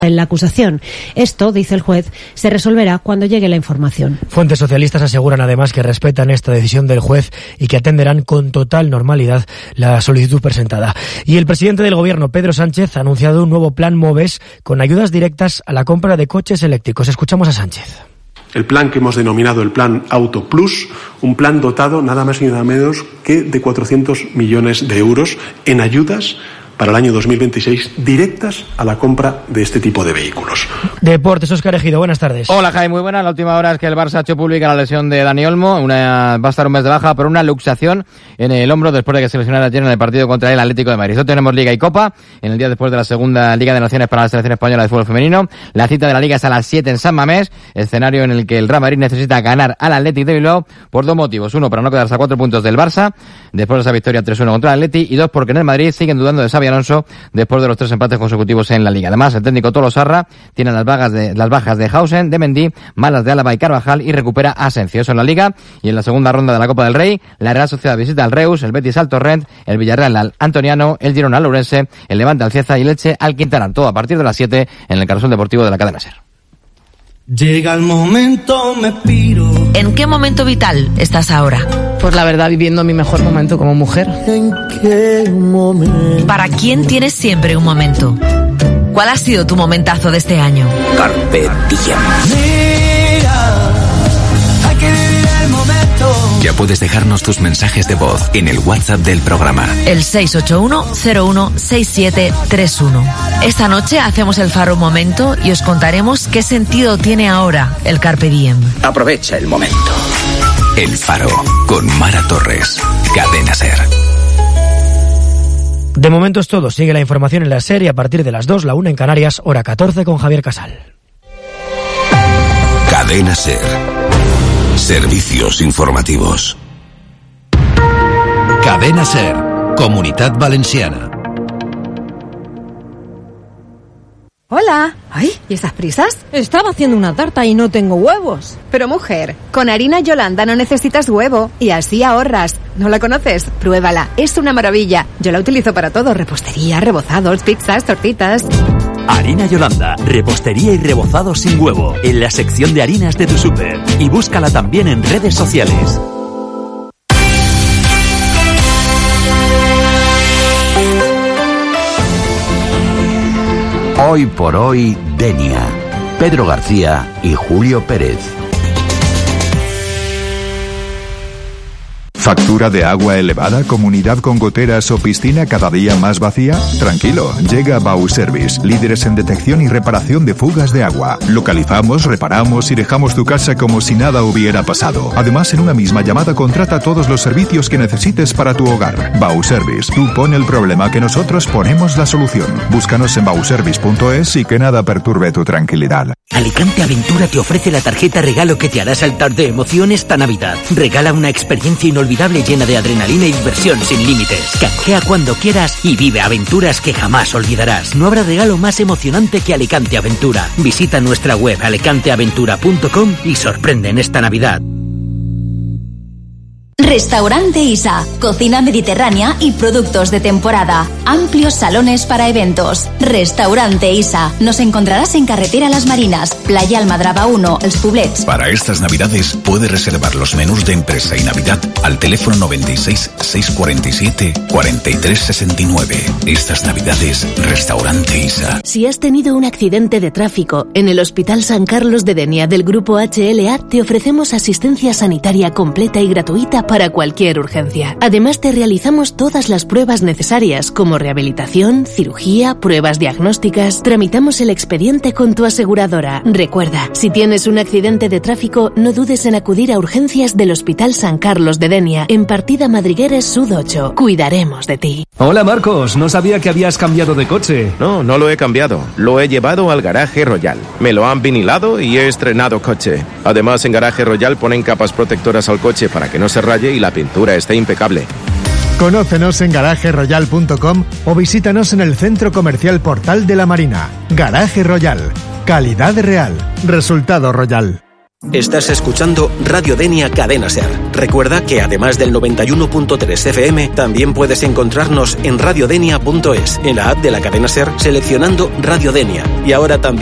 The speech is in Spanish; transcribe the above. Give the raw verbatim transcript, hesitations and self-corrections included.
en la acusación. Esto, dice el juez, se resolverá cuando llegue la información. Fuentes socialistas aseguran además que respetan esta decisión del juez y que atenderán con total normalidad la solicitud presentada. Y el presidente del gobierno, Pedro Sánchez, ha anunciado un nuevo plan MOVES con ayudas directas a la compra de coches eléctricos. Escuchamos a Sánchez. El plan que hemos denominado el plan Auto Plus, un plan dotado nada más y nada menos que de cuatrocientos millones de euros en ayudas para el año dos mil veintiséis directas a la compra de este tipo de vehículos. Deportes, Óscar Ejido, buenas tardes. Hola Jaime, muy buenas. La última hora es que el Barça ha hecho pública la lesión de Dani Olmo, una, va a estar un mes de baja por una luxación en el hombro después de que se lesionara ayer en el partido contra el Atlético de Madrid. Hoy tenemos Liga y Copa, en el día después de la segunda Liga de Naciones para la selección española de fútbol femenino. La cita de la Liga es a las siete en San Mamés, escenario en el que el Real Madrid necesita ganar al Athletic de Bilbao por dos motivos. Uno, para no quedarse a cuatro puntos del Barça, después de esa victoria tres uno contra el Athletic, y dos, porque en el Madrid siguen dudando de Xabi Alonso después de los tres empates consecutivos en la Liga. Además, el técnico Tolo Sarra tiene las bajas de las bajas de Hausen, de Mendy, malas de Álava y Carvajal, y recupera a Asensio. Eso en la Liga. Y en la segunda ronda de la Copa del Rey, la Real Sociedad visita al Reus, el Betis al Torrent, el Villarreal al Antoniano, el Girona al Ourense, el Levante al Cieza y el Elche al Quintana. Todo a partir de las siete en el Carrusel Deportivo de la cadena SER. Llega el momento, me piro. ¿En qué momento vital estás ahora? Pues la verdad, viviendo mi mejor momento como mujer. ¿En qué momento? ¿Para quién tienes siempre un momento? ¿Cuál ha sido tu momentazo de este año? Carpe diem. Mira, hay que vivir el momento. Ya puedes dejarnos tus mensajes de voz en el WhatsApp del programa. El seis ocho uno cero uno seis siete tres uno. Esta noche hacemos el Faro Momento y os contaremos qué sentido tiene ahora el Carpe Diem. Aprovecha el momento. El Faro, con Mara Torres. Cadena SER. De momento es todo. Sigue la información en la SER y a partir de las dos, la una en Canarias, hora catorce con Javier Casal. Cadena SER. Servicios informativos. Cadena SER. Comunitat Valenciana. Hola. Ay, ¿y esas prisas? Estaba haciendo una tarta y no tengo huevos. Pero mujer, con harina Yolanda no necesitas huevo y así ahorras. ¿No la conoces? Pruébala, es una maravilla. Yo la utilizo para todo, repostería, rebozados, pizzas, tortitas. Harina Yolanda, repostería y rebozados sin huevo, en la sección de harinas de tu súper. Y búscala también en redes sociales. Hoy por hoy, Denia. Pedro García y Julio Pérez. ¿Factura de agua elevada, comunidad con goteras o piscina cada día más vacía? Tranquilo, llega Bauservice, líderes en detección y reparación de fugas de agua. Localizamos, reparamos y dejamos tu casa como si nada hubiera pasado. Además, en una misma llamada contrata todos los servicios que necesites para tu hogar. Bauservice, tú pon el problema que nosotros ponemos la solución. Búscanos en bauservice punto es y que nada perturbe tu tranquilidad. Alicante Aventura te ofrece la tarjeta regalo que te hará saltar de emoción esta Navidad. Regala una experiencia inolvidable llena de adrenalina y diversión sin límites. Canjea cuando quieras y vive aventuras que jamás olvidarás. No habrá regalo más emocionante que Alicante Aventura. Visita nuestra web alicante aventura punto com y sorprende en esta Navidad. Restaurante Isa, cocina mediterránea y productos de temporada. Amplios salones para eventos. Restaurante Isa. Nos encontrarás en Carretera Las Marinas, Playa Almadraba uno, Els Poblets. Para estas Navidades puedes reservar los menús de empresa y Navidad al teléfono noventa y seis, seiscientos cuarenta y siete, cuarenta y tres sesenta y nueve. Estas Navidades, Restaurante Isa. Si has tenido un accidente de tráfico, en el Hospital San Carlos de Denia del Grupo H L A te ofrecemos asistencia sanitaria completa y gratuita para cualquier urgencia. Además, te realizamos todas las pruebas necesarias, como rehabilitación, cirugía, pruebas diagnósticas. Tramitamos el expediente con tu aseguradora. Recuerda, si tienes un accidente de tráfico, no dudes en acudir a urgencias del Hospital San Carlos de Denia, en Partida Madrigueres Sud ocho. Cuidaremos de ti. Hola Marcos, no sabía que habías cambiado de coche. No, no lo he cambiado. Lo he llevado al Garaje Royal. Me lo han vinilado y he estrenado coche. Además, en Garaje Royal ponen capas protectoras al coche para que no se raye y la pintura esté impecable. Conócenos en garaje royal punto com o visítanos en el Centro Comercial Portal de la Marina. Garaje Royal. Calidad real. Resultado royal. Estás escuchando Radio Denia Cadena SER. Recuerda que además del noventa y uno punto tres F M, también puedes encontrarnos en radiodenia punto es, en la app de la cadena SER, seleccionando Radio Denia. Y ahora también